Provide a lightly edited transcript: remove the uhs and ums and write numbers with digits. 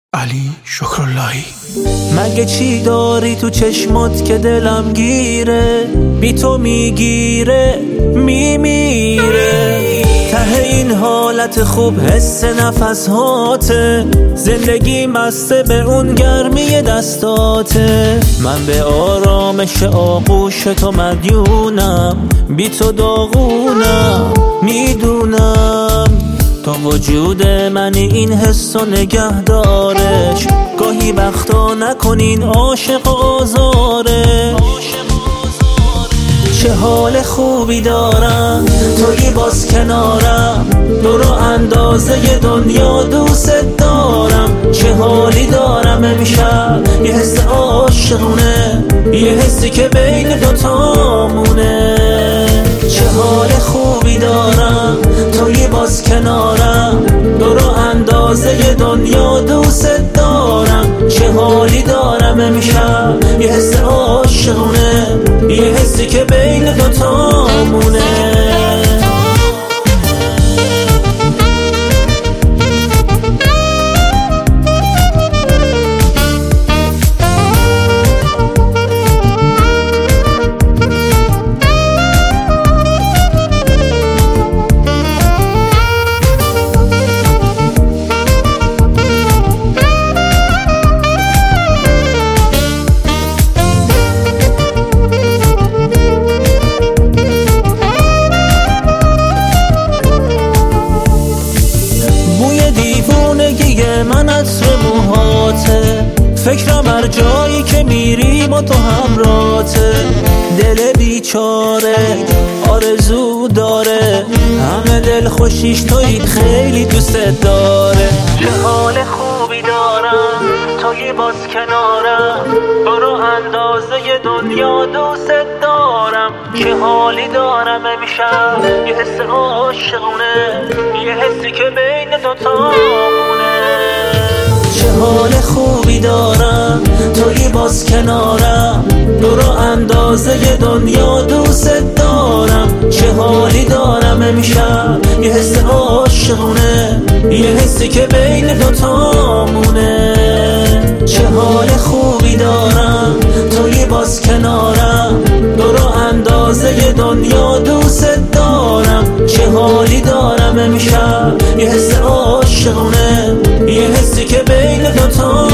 علی شکراللهی. مگه چی داری تو چشمات که دلم گیره، بی تو میگیره میمیره. ته این حالت خوب حس نفس هاته، زندگی مسته به اون گرمی دستاته. من به آرامش آغوش تو مدیونم، بی تو داغونم میدونم. تا وجود منی این حسو نگه دارش، گاهی وقتا نکنین عاشق و آزارش. چه حال خوبی دارم تویی باز کنارم، دور و اندازه دنیا دوست دارم. چه حالی دارم امشب، یه حس عاشقونه، یه حسی که بین دوتامونه. چه حال خوبی دارم تویی باز کنارم، دور و اندازه دنیا دوست دارم. چه حالی دارم امشب، یه حس عاشقونه، یه حسی که بین دوتامونه. من عطر موهاته، فکرم هر جایی که میری با تو همراته. دل بیچاره آرزو داره، همه دل خوشیش تویی، خیلی دوست داره. چه حال خوبی دارم تویی باز کنارم، برو اندازه دنیا دوست دارم. چه حالی دارم امشب، یه حس عاشقونه، یه حسی که بین دوتامونه. چه حال خوبی دارم تویی باز کنارم، دور و اندازه دنیا دوست دارم. چه حالی دارم امشب، یه حس عاشقونه، یه حسی که بین دوتامونه. چه حال خوبی دارم تویی باز کنارم، دور و اندازه دنیا دوست دارم. چه حالی دارم امشب، یه حس عاشقونه، یه حسی که بین دوتا